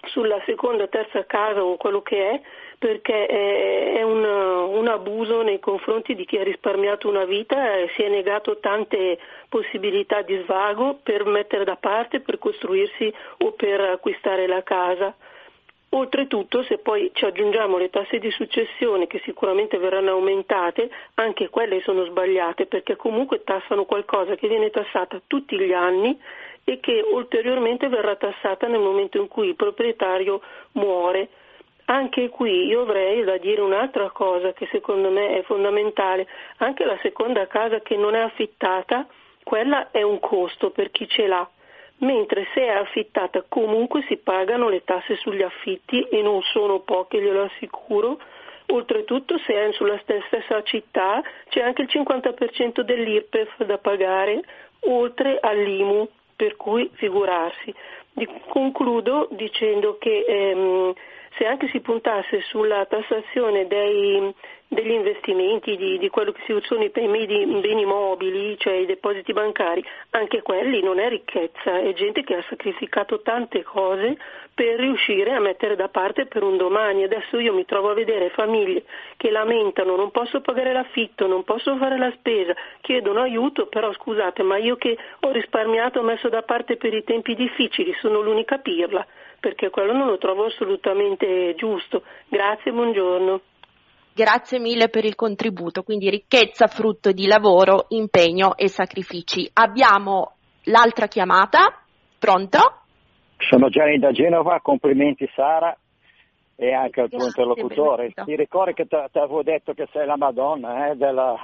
sulla seconda, terza casa o quello che è, perché è un abuso nei confronti di chi ha risparmiato una vita e si è negato tante possibilità di svago per mettere da parte, per costruirsi o per acquistare la casa. Oltretutto, se poi ci aggiungiamo le tasse di successione che sicuramente verranno aumentate, anche quelle sono sbagliate, perché comunque tassano qualcosa che viene tassata tutti gli anni e che ulteriormente verrà tassata nel momento in cui il proprietario muore. Anche qui io avrei da dire un'altra cosa che secondo me è fondamentale: anche la seconda casa che non è affittata, quella è un costo per chi ce l'ha, mentre se è affittata comunque si pagano le tasse sugli affitti e non sono poche, glielo assicuro. Oltretutto, se è sulla stessa città c'è anche il 50% dell'IRPEF da pagare oltre all'IMU, per cui figurarsi. Concludo dicendo che se anche si puntasse sulla tassazione degli investimenti, di quello che sono i beni mobili, cioè i depositi bancari, anche quelli non è ricchezza, è gente che ha sacrificato tante cose per riuscire a mettere da parte per un domani. Adesso io mi trovo a vedere famiglie che lamentano: non posso pagare l'affitto, non posso fare la spesa, chiedono aiuto, però scusate, ma io che ho risparmiato, ho messo da parte per i tempi difficili, sono l'unica pirla, perché quello non lo trovo assolutamente giusto. Grazie, buongiorno. Grazie mille per il contributo, quindi ricchezza frutto di lavoro, impegno e sacrifici. Abbiamo l'altra chiamata, pronto? Sono Gianni da Genova, complimenti Sara e anche al tuo Grazie, interlocutore. benvenuto. Ti ricordi che ti avevo detto che sei la Madonna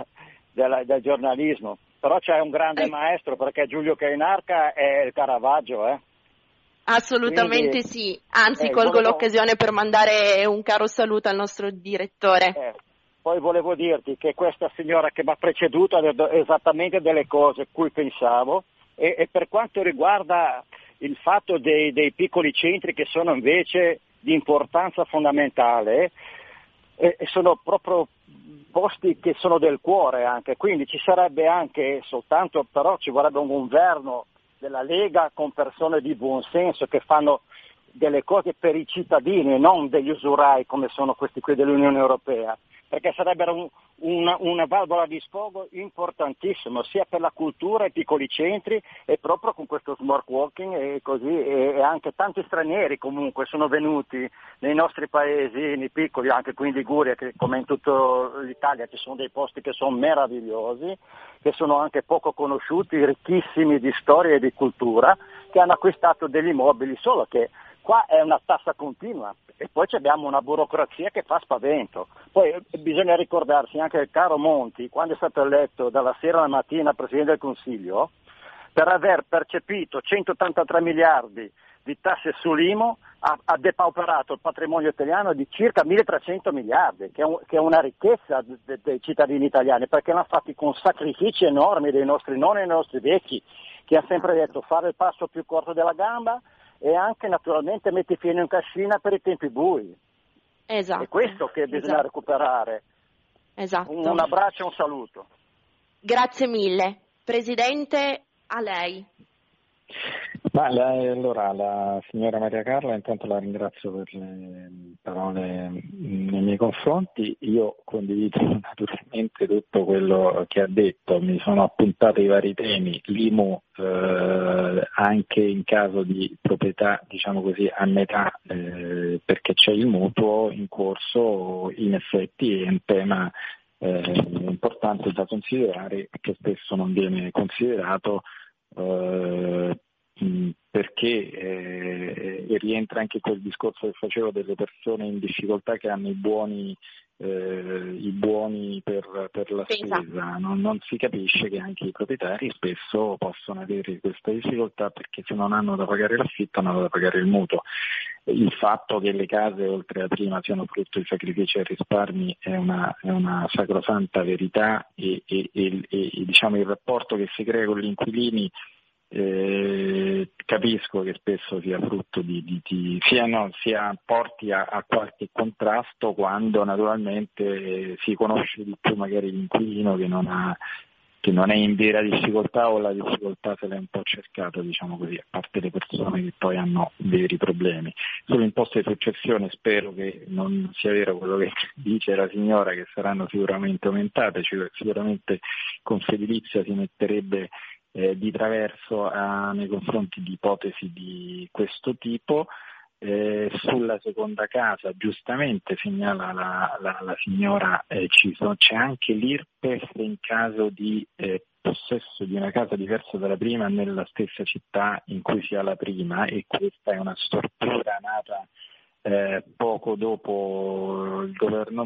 del giornalismo, però c'è un grande maestro, perché Giulio Cainarca è il Caravaggio, Assolutamente. Quindi, sì, anzi colgo l'occasione per mandare un caro saluto al nostro direttore. Poi volevo dirti che questa signora che mi ha preceduto ha detto esattamente delle cose a cui pensavo, e per quanto riguarda il fatto dei piccoli centri, che sono invece di importanza fondamentale, sono proprio posti che sono del cuore anche, quindi ci sarebbe anche soltanto, però ci vorrebbe un governo della Lega con persone di buon senso che fanno delle cose per i cittadini e non degli usurai come sono questi qui dell'Unione Europea, perché sarebbero una valvola di sfogo importantissima sia per la cultura e i piccoli centri, e proprio con questo smart working e così, e anche tanti stranieri comunque sono venuti nei nostri paesi, nei piccoli, anche qui in Liguria, che come in tutta l'Italia ci sono dei posti che sono meravigliosi, che sono anche poco conosciuti, ricchissimi di storia e di cultura, che hanno acquistato degli immobili, solo che qua è una tassa continua e poi abbiamo una burocrazia che fa spavento. Poi bisogna ricordarsi anche il caro Monti, quando è stato eletto dalla sera alla mattina Presidente del Consiglio, per aver percepito 183 miliardi di tasse sull'IMU ha depauperato il patrimonio italiano di circa 1.300 miliardi, che è una ricchezza dei cittadini italiani, perché l'hanno fatti con sacrifici enormi dei nostri nonni e dei nostri vecchi, che hanno sempre detto fare il passo più corto della gamba e anche naturalmente metti i piedi in cascina per i tempi bui. Esatto. È questo che bisogna recuperare. Esatto. Un abbraccio e un saluto. Grazie mille. Presidente, a lei. Allora, la signora Maria Carla, intanto la ringrazio per le parole nei miei confronti. Io condivido naturalmente tutto quello che ha detto, mi sono appuntato i vari temi, l'IMU anche in caso di proprietà, diciamo così, a metà, perché c'è il mutuo in corso, in effetti è un tema importante da considerare, che spesso non viene considerato, perché rientra anche quel discorso che facevo delle persone in difficoltà che hanno i buoni per la spesa. Non si capisce che anche i proprietari spesso possono avere questa difficoltà, perché se non hanno da pagare l'affitto hanno da pagare il mutuo. Il fatto che le case oltre a prima siano frutto di sacrifici e risparmi è una sacrosanta verità, e diciamo il rapporto che si crea con gli inquilini, capisco che spesso sia frutto sia porti a qualche contrasto, quando naturalmente si conosce di più magari l'inquilino che che non è in vera difficoltà o la difficoltà se l'è un po' cercata, diciamo così, a parte le persone che poi hanno veri problemi. Sull'imposta di successione spero che non sia vero quello che dice la signora, che saranno sicuramente aumentate, cioè sicuramente Confedilizia si metterebbe di traverso nei confronti di ipotesi di questo tipo. Sulla seconda casa, giustamente segnala la signora, c'è anche l'IRPEF in caso di possesso di una casa diversa dalla prima nella stessa città in cui si ha la prima, e questa è una stortura nata poco dopo il governo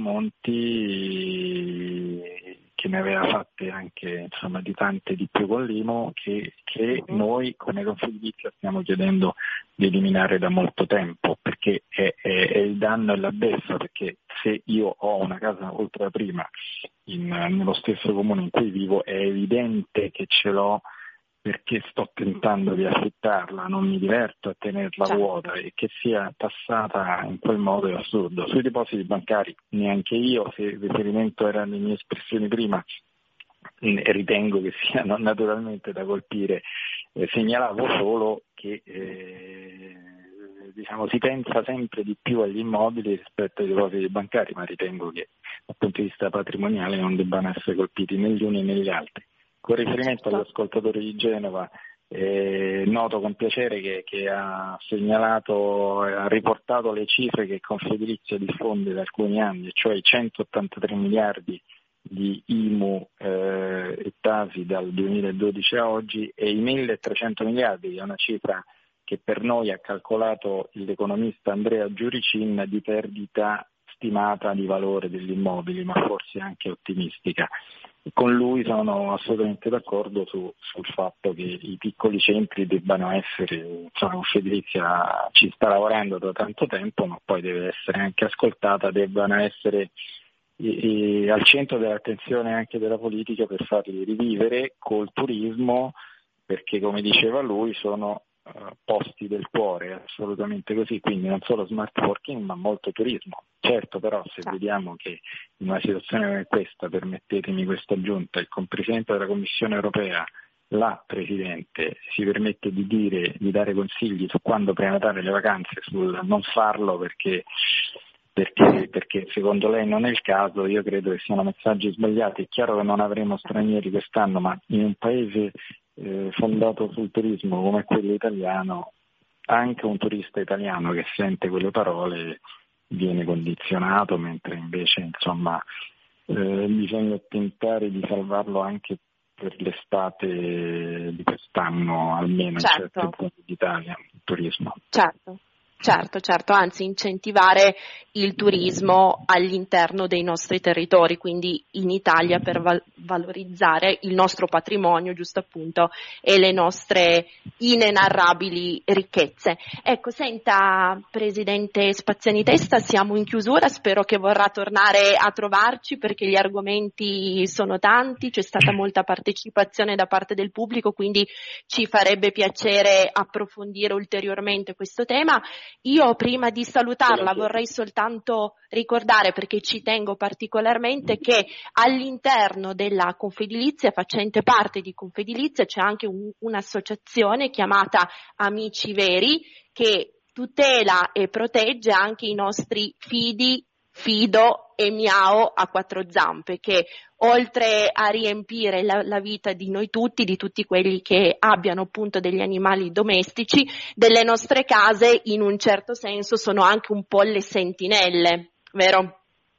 Monti, che ne aveva fatte anche di tante di più con l'IMU, che noi come Confedilizia stiamo chiedendo di eliminare da molto tempo, perché è il danno e la beffa, perché se io ho una casa oltre la prima nello stesso comune in cui vivo, è evidente che ce l'ho perché sto tentando di affittarla, non mi diverto a tenerla vuota, e che sia tassata in quel modo è assurdo. Sui depositi bancari neanche io, se il riferimento era alle mie espressioni prima, ritengo che siano naturalmente da colpire. Segnalavo solo che si pensa sempre di più agli immobili rispetto ai depositi bancari, ma ritengo che dal punto di vista patrimoniale non debbano essere colpiti né gli uni né gli altri. Con riferimento agli ascoltatori di Genova, noto con piacere che ha riportato le cifre che Confedilizia diffonde da alcuni anni, cioè i 183 miliardi di IMU e TASI dal 2012 a oggi, e i 1.300 miliardi, che è una cifra che per noi ha calcolato l'economista Andrea Giuricin, di perdita stimata di valore degli immobili, ma forse anche ottimistica. Con lui sono assolutamente d'accordo sul fatto che i piccoli centri debbano essere, Confedilizia ci sta lavorando da tanto tempo, ma poi deve essere anche ascoltata, debbano essere al centro dell'attenzione anche della politica, per farli rivivere col turismo, perché come diceva lui sono posti del cuore, assolutamente così, quindi non solo smart working ma molto turismo. Certo, però se vediamo che in una situazione come questa, permettetemi questa aggiunta, il Presidente della Commissione Europea, la Presidente, si permette di dare consigli su quando prenotare le vacanze, sul non farlo perché secondo lei non è il caso, io credo che siano messaggi sbagliati. È chiaro che non avremo stranieri quest'anno, ma in un paese fondato sul turismo come quello italiano, anche un turista italiano che sente quelle parole viene condizionato, mentre invece bisogna tentare di salvarlo anche per l'estate di quest'anno, almeno in certi punti d'Italia, il turismo. Certo, anzi incentivare il turismo all'interno dei nostri territori, quindi in Italia, per valorizzare il nostro patrimonio, giusto appunto, e le nostre inenarrabili ricchezze. Ecco, senta Presidente Spaziani Testa, siamo in chiusura, spero che vorrà tornare a trovarci perché gli argomenti sono tanti, c'è stata molta partecipazione da parte del pubblico, quindi ci farebbe piacere approfondire ulteriormente questo tema. Io prima di salutarla vorrei soltanto ricordare, perché ci tengo particolarmente, che all'interno della Confedilizia, facente parte di Confedilizia, c'è anche un'associazione chiamata Amici Veri, che tutela e protegge anche i nostri fidi, Fido e Miao a quattro zampe, che oltre a riempire la vita di noi tutti, di tutti quelli che abbiano appunto degli animali domestici, delle nostre case, in un certo senso sono anche un po' le sentinelle, vero?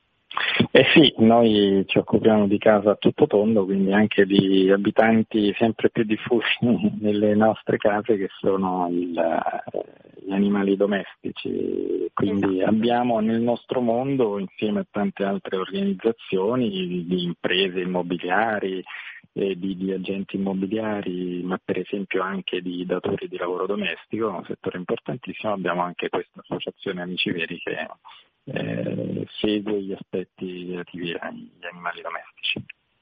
Sì, noi ci occupiamo di casa a tutto tondo, quindi anche di abitanti sempre più diffusi nelle nostre case, che sono gli animali domestici. Quindi abbiamo nel nostro mondo, insieme a tante altre organizzazioni di imprese immobiliari, di agenti immobiliari, ma per esempio anche di datori di lavoro domestico, un settore importantissimo, abbiamo anche questa associazione Amici Veri che segue gli aspetti relativi agli animali domestici.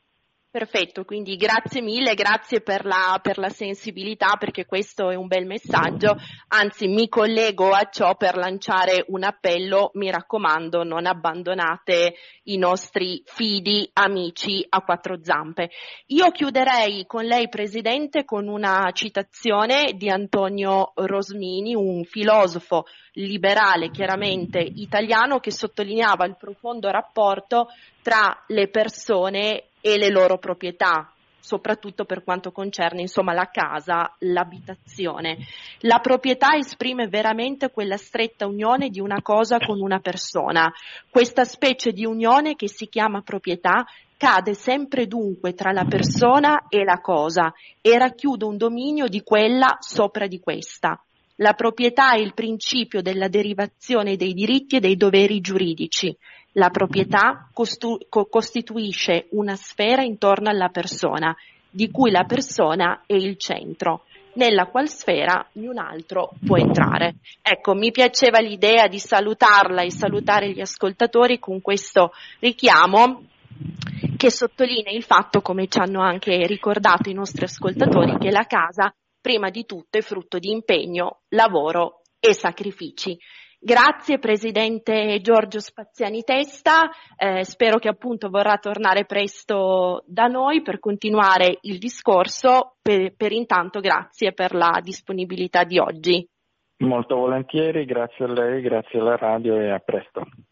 Perfetto, quindi grazie mille, grazie per la sensibilità, perché questo è un bel messaggio, anzi mi collego a ciò per lanciare un appello: mi raccomando, non abbandonate i nostri fidi amici a quattro zampe. Io chiuderei con lei, Presidente, con una citazione di Antonio Rosmini, un filosofo liberale chiaramente italiano, che sottolineava il profondo rapporto tra le persone e le loro proprietà, soprattutto per quanto concerne la casa, l'abitazione. La proprietà esprime veramente quella stretta unione di una cosa con una persona. Questa specie di unione che si chiama proprietà cade sempre dunque tra la persona e la cosa e racchiude un dominio di quella sopra di questa. La proprietà è il principio della derivazione dei diritti e dei doveri giuridici. La proprietà costituisce una sfera intorno alla persona, di cui la persona è il centro, nella qual sfera niun altro può entrare. Ecco, mi piaceva l'idea di salutarla e salutare gli ascoltatori con questo richiamo che sottolinea il fatto, come ci hanno anche ricordato i nostri ascoltatori, che la casa prima di tutto è frutto di impegno, lavoro e sacrifici. Grazie Presidente Giorgio Spaziani Testa, spero che appunto vorrà tornare presto da noi per continuare il discorso, per intanto grazie per la disponibilità di oggi. Molto volentieri, grazie a lei, grazie alla radio e a presto.